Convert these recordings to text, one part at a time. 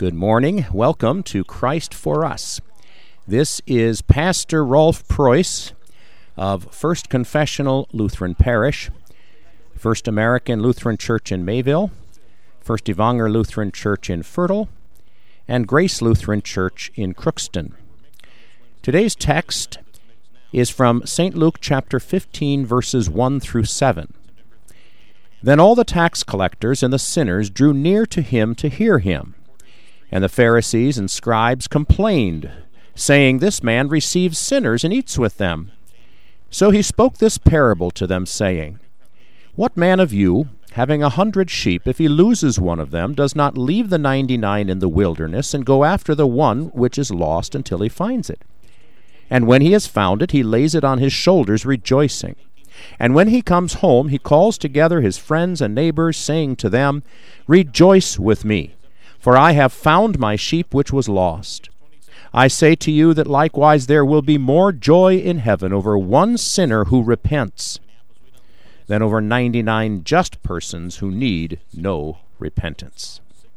Good morning. Welcome to Christ for Us. This is Pastor Rolf Preuss of First Confessional Lutheran Parish, First American Lutheran Church in Mayville, First Evanger Lutheran Church in Fertile, and Grace Lutheran Church in Crookston. Today's text is from St. Luke chapter 15, verses 1 through 7. Then all the tax collectors and the sinners drew near to him to hear him. And the Pharisees and scribes complained, saying, This man receives sinners and eats with them. So he spoke this parable to them, saying, What man of you, having 100 sheep, if he loses one of them, does not leave the 99 in the wilderness and go after the one which is lost until he finds it? And when he has found it, he lays it on his shoulders, rejoicing. And when he comes home, he calls together his friends and neighbors, saying to them, Rejoice with me, for I have found my sheep which was lost. I say to you that likewise there will be more joy in heaven over one sinner who repents than over 99 just persons who need no repentance.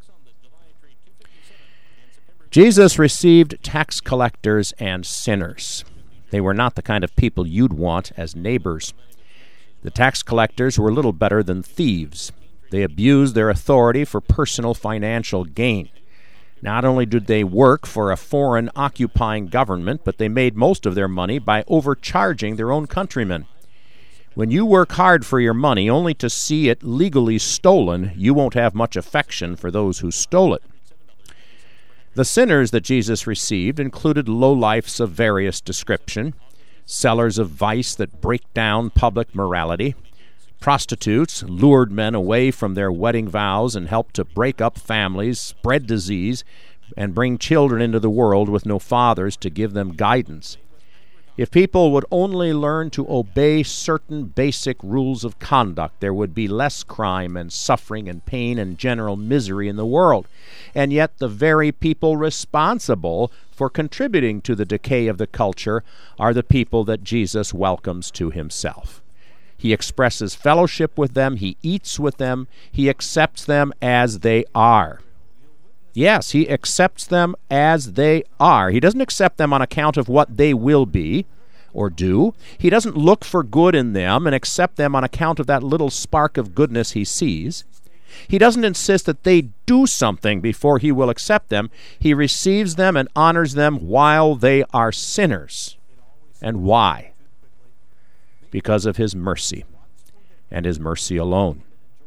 Jesus received tax collectors and sinners. They were not the kind of people you'd want as neighbors. The tax collectors were little better than thieves. They abused their authority for personal financial gain. Not only did they work for a foreign occupying government, but they made most of their money by overcharging their own countrymen. When you work hard for your money only to see it legally stolen, you won't have much affection for those who stole it. The sinners that Jesus received included lowlifes of various description, sellers of vice that break down public morality, prostitutes lured men away from their wedding vows and helped to break up families, spread disease, and bring children into the world with no fathers to give them guidance. If people would only learn to obey certain basic rules of conduct, there would be less crime and suffering and pain and general misery in the world. And yet the very people responsible for contributing to the decay of the culture are the people that Jesus welcomes to himself. He expresses fellowship with them, he eats with them, he accepts them as they are. Yes, he accepts them as they are. He doesn't accept them on account of what they will be or do. He doesn't look for good in them and accept them on account of that little spark of goodness he sees. He doesn't insist that they do something before he will accept them. He receives them and honors them while they are sinners. And why? Because of his mercy, and his mercy alone.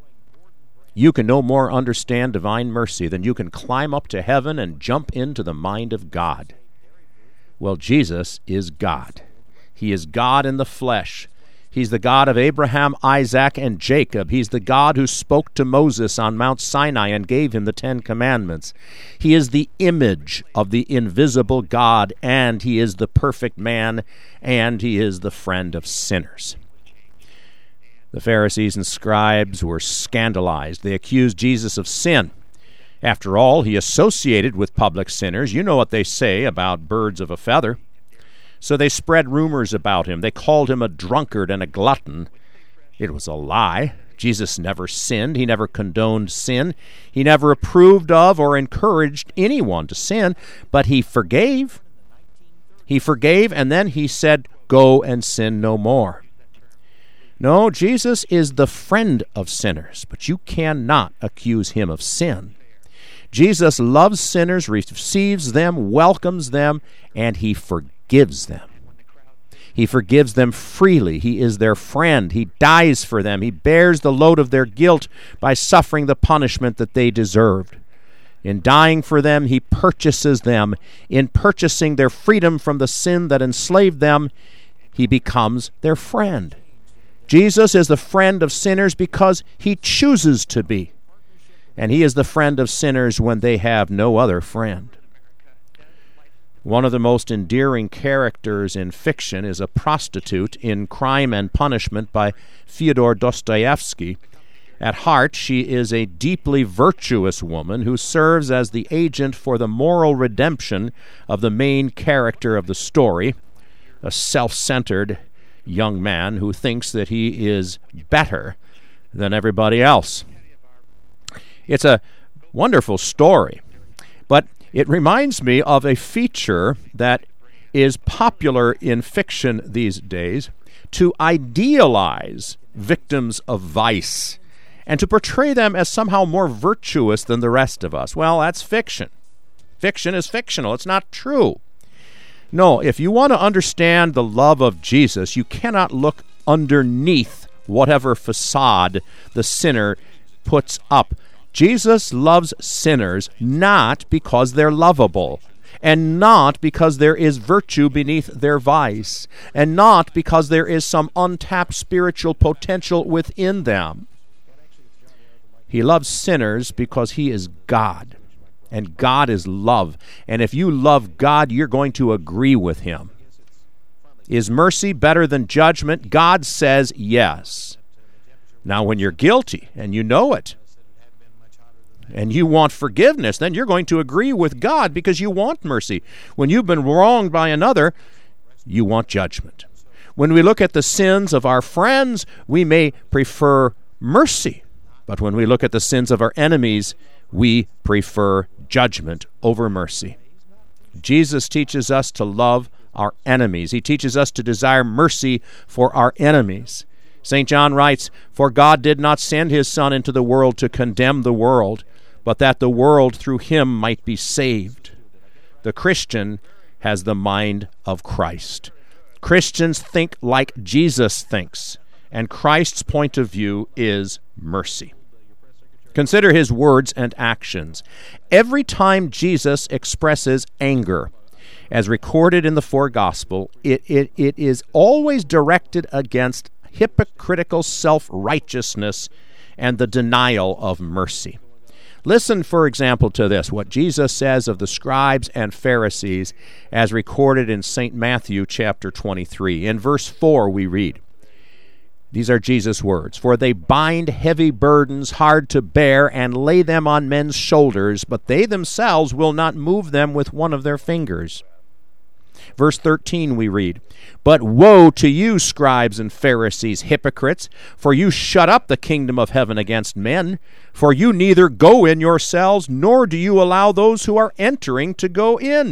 You can no more understand divine mercy than you can climb up to heaven and jump into the mind of God. Well, Jesus is God. He is God in the flesh. He's the God of Abraham, Isaac, and Jacob. He's the God who spoke to Moses on Mount Sinai and gave him the 10 Commandments. He is the image of the invisible God, and he is the perfect man, and he is the friend of sinners. The Pharisees and scribes were scandalized. They accused Jesus of sin. After all, he associated with public sinners. You know what they say about birds of a feather. So they spread rumors about him. They called him a drunkard and a glutton. It was a lie. Jesus never sinned. He never condoned sin. He never approved of or encouraged anyone to sin, but he forgave. He forgave, and then he said, Go and sin no more. No, Jesus is the friend of sinners, but you cannot accuse him of sin. Jesus loves sinners, receives them, welcomes them, and he forgives them. He forgives them freely. He is their friend. He dies for them. He bears the load of their guilt by suffering the punishment that they deserved. In dying for them, he purchases them. In purchasing their freedom from the sin that enslaved them, he becomes their friend. Jesus is the friend of sinners because he chooses to be. And he is the friend of sinners when they have no other friend. One of the most endearing characters in fiction is a prostitute in Crime and Punishment by Fyodor Dostoevsky. At heart, she is a deeply virtuous woman who serves as the agent for the moral redemption of the main character of the story, a self-centered young man who thinks that he is better than everybody else. It's a wonderful story. But It reminds me of a feature that is popular in fiction these days, to idealize victims of vice and to portray them as somehow more virtuous than the rest of us. Well, that's fiction. Fiction is fictional. It's not true. No, if you want to understand the love of Jesus, you cannot look underneath whatever facade the sinner puts up. Jesus loves sinners not because they're lovable, and not because there is virtue beneath their vice, and not because there is some untapped spiritual potential within them. He loves sinners because he is God, and God is love. And if you love God, you're going to agree with him. Is mercy better than judgment? God says yes. Now, when you're guilty, and you know it, and you want forgiveness, then you're going to agree with God because you want mercy. When you've been wronged by another, you want judgment. When we look at the sins of our friends, we may prefer mercy. But when we look at the sins of our enemies, we prefer judgment over mercy. Jesus teaches us to love our enemies. He teaches us to desire mercy for our enemies. St. John writes, "For God did not send his Son into the world to condemn the world, but that the world through him might be saved." The Christian has the mind of Christ. Christians think like Jesus thinks, and Christ's point of view is mercy. Consider his words and actions. Every time Jesus expresses anger, as recorded in the four Gospels, it is always directed against hypocritical self-righteousness and the denial of mercy. Listen, for example, to this, what Jesus says of the scribes and Pharisees as recorded in St. Matthew chapter 23. In verse 4 we read, these are Jesus' words, "For they bind heavy burdens hard to bear and lay them on men's shoulders, but they themselves will not move them with one of their fingers." Verse 13 we read, "But woe to you, scribes and Pharisees, hypocrites, for you shut up the kingdom of heaven against men. For you neither go in yourselves, nor do you allow those who are entering to go in."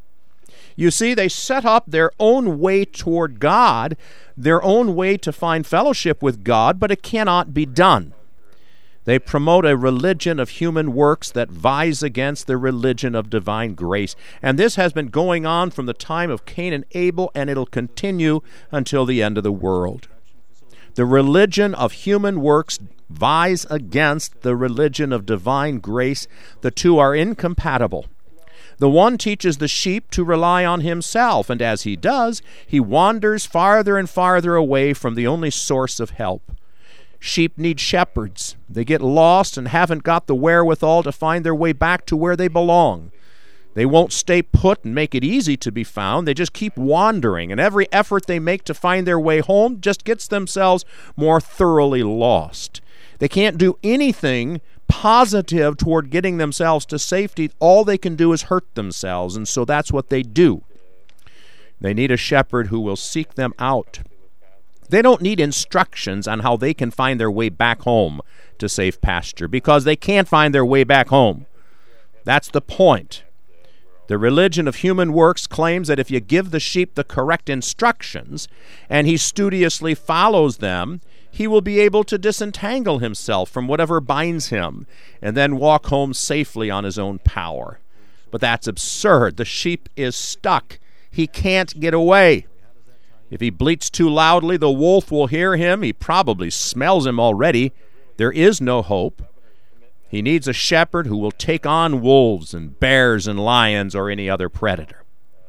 You see, they set up their own way toward God, their own way to find fellowship with God, but it cannot be done. They promote a religion of human works that vies against the religion of divine grace. And this has been going on from the time of Cain and Abel, and it'll continue until the end of the world. The religion of human works vies against the religion of divine grace. The two are incompatible. The one teaches the sheep to rely on himself, and as he does, he wanders farther and farther away from the only source of help. Sheep need shepherds. They get lost and haven't got the wherewithal to find their way back to where they belong. They won't stay put and make it easy to be found. They just keep wandering, and every effort they make to find their way home just gets themselves more thoroughly lost. They can't do anything positive toward getting themselves to safety. All they can do is hurt themselves, and so that's what they do. They need a shepherd who will seek them out. They don't need instructions on how they can find their way back home to safe pasture, because they can't find their way back home. That's the point. The religion of human works claims that if you give the sheep the correct instructions and he studiously follows them, he will be able to disentangle himself from whatever binds him and then walk home safely on his own power. But that's absurd. The sheep is stuck. He can't get away. If he bleats too loudly, the wolf will hear him. He probably smells him already. There is no hope. He needs a shepherd who will take on wolves and bears and lions or any other predator.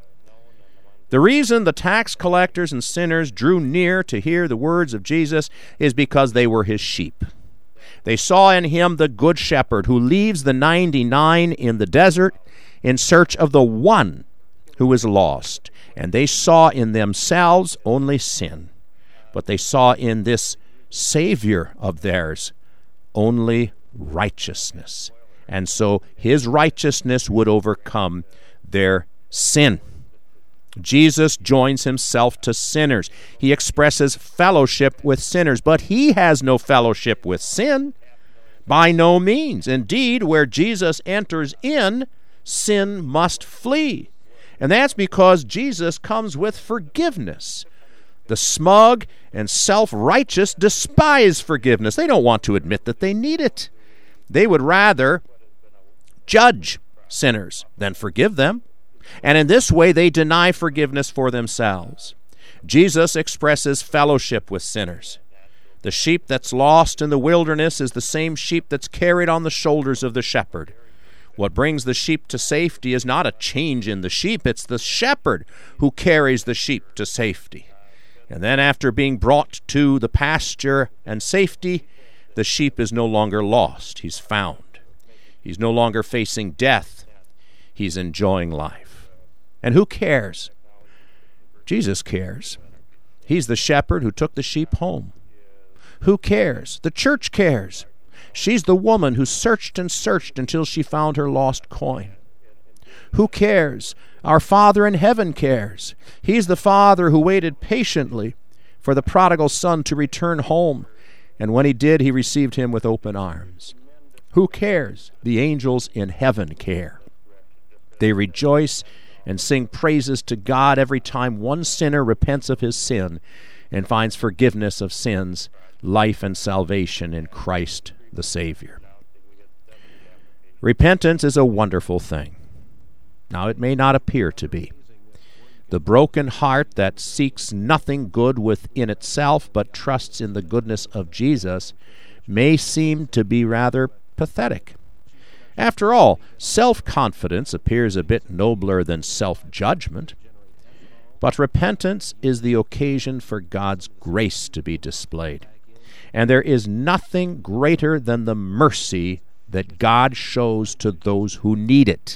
The reason the tax collectors and sinners drew near to hear the words of Jesus is because they were his sheep. They saw in him the good shepherd who leaves the 99 in the desert in search of the one who is lost. And they saw in themselves only sin, but they saw in this Savior of theirs only righteousness. And so his righteousness would overcome their sin. Jesus joins himself to sinners. He expresses fellowship with sinners, but he has no fellowship with sin. By no means. Indeed, where Jesus enters in, sin must flee. And that's because Jesus comes with forgiveness. The smug and self-righteous despise forgiveness. They don't want to admit that they need it. They would rather judge sinners than forgive them. And in this way, they deny forgiveness for themselves. Jesus expresses fellowship with sinners. The sheep that's lost in the wilderness is the same sheep that's carried on the shoulders of the shepherd. What brings the sheep to safety is not a change in the sheep, it's the shepherd who carries the sheep to safety. And then after being brought to the pasture and safety, the sheep is no longer lost. He's found. He's no longer facing death. He's enjoying life. And who cares? Jesus cares. He's the shepherd who took the sheep home. Who cares? The church cares. She's the woman who searched and searched until she found her lost coin. Who cares? Our Father in heaven cares. He's the Father who waited patiently for the prodigal son to return home, and when he did, he received him with open arms. Who cares? The angels in heaven care. They rejoice and sing praises to God every time one sinner repents of his sin and finds forgiveness of sins, life and salvation in Christ the Savior. Repentance is a wonderful thing. Now, it may not appear to be. The broken heart that seeks nothing good within itself but trusts in the goodness of Jesus may seem to be rather pathetic. After all, self-confidence appears a bit nobler than self-judgment. But repentance is the occasion for God's grace to be displayed. And there is nothing greater than the mercy that God shows to those who need it.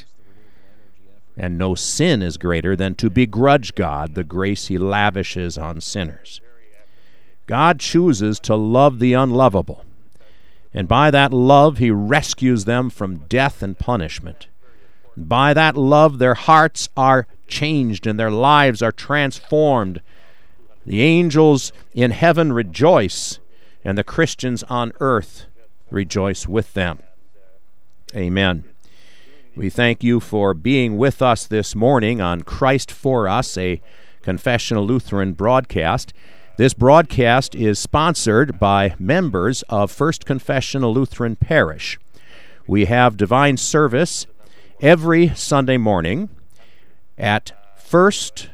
And no sin is greater than to begrudge God the grace he lavishes on sinners. God chooses to love the unlovable, and by that love he rescues them from death and punishment. By that love their hearts are changed and their lives are transformed. The angels in heaven rejoice, and the Christians on earth rejoice with them. Amen. We thank you for being with us this morning on Christ for Us, a Confessional Lutheran broadcast. This broadcast is sponsored by members of First Confessional Lutheran Parish. We have divine service every Sunday morning at First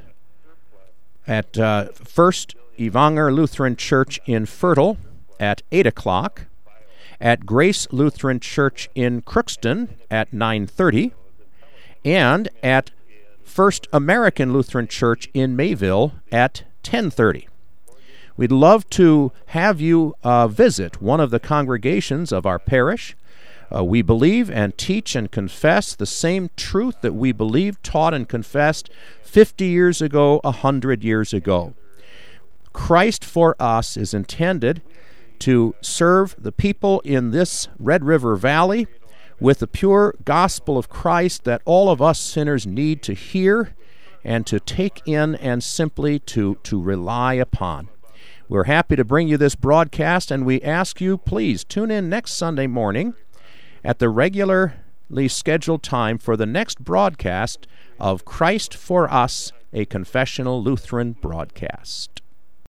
Evanger Lutheran Church in Fertile at 8 o'clock, at Grace Lutheran Church in Crookston at 9:30, and at First American Lutheran Church in Mayville at 10:30. We'd love to have you visit one of the congregations of our parish. We believe and teach and confess the same truth that we believed, taught, and confessed 50 years ago, 100 years ago. Christ for Us is intended to serve the people in this Red River Valley with the pure gospel of Christ that all of us sinners need to hear and to take in and simply to rely upon. We're happy to bring you this broadcast, and we ask you, please tune in next Sunday morning at the regularly scheduled time for the next broadcast of Christ for Us, a Confessional Lutheran broadcast.